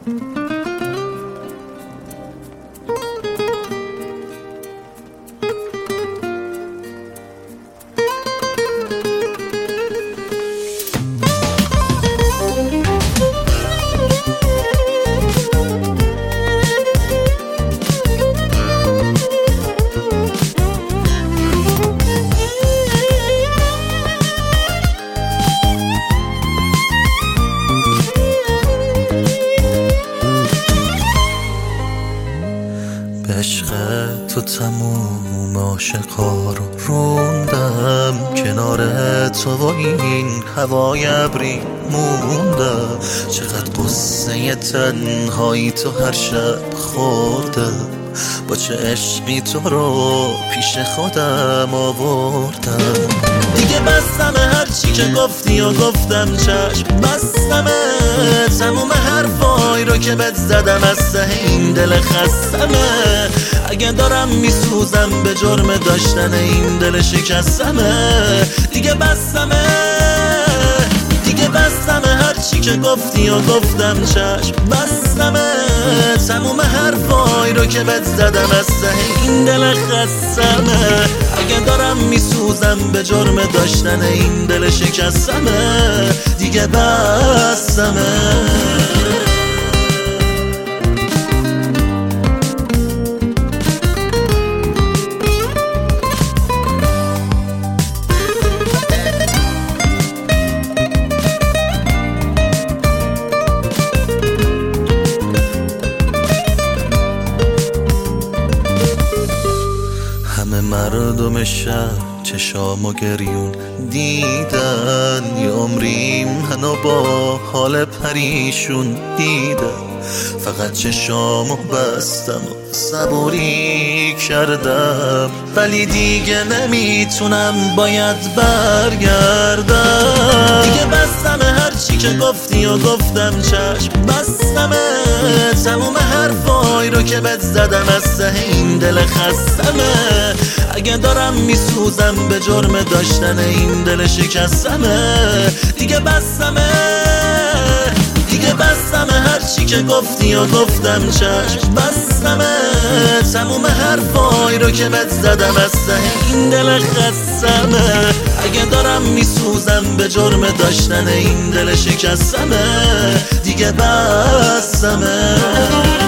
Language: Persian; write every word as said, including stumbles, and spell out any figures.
عشق تو تموم عاشقا رو روندم، کنار تو و این هوای ابری موندم. چقدر قصه تنهایی تو هر شب خوردم، با چه عشقی تو رو پیش خودم آوردم. دیگه بستمه هر چی که گفتی و گفتم چشم بستمه، تموم حرفای رو که بهت زدم از ته این دل خستمه. اگه دارم میسوزم به جرم داشتن این دل شکستمه. دیگه بستمه دیگه بستمه هر چی که گفتی و گفتم چشم بستمه، تموم حرفای رو که بهت زدم از ته این دل خستمه. اگه دارم میسوزم به جرم داشتن این دل شکستمه. دیگه بستمه. مردم شهر چشام و گریون دیدن، یه عمری منو با حال پریشون دیدن. فقط چشامو بستم و صبوری کردم، ولی دیگه نمیتونم باید برگردم. دیگه بستمه هر چی که گفتی و گفتم چشم بستمه، تموم حرفای رو که بهت زدم از ته این دل خستمه. اگه دارم میسوزم به جرم داشتن این دل شکستمه. دیگه بستمه دیگه بستمه هر چی که گفتی و گفتم چشم بستمه، تموم حرفای رو که بهت زدم از ته این دل خستمه. اگه دارم میسوزم به جرم داشتن این دل شکستمه. دیگه بستمه.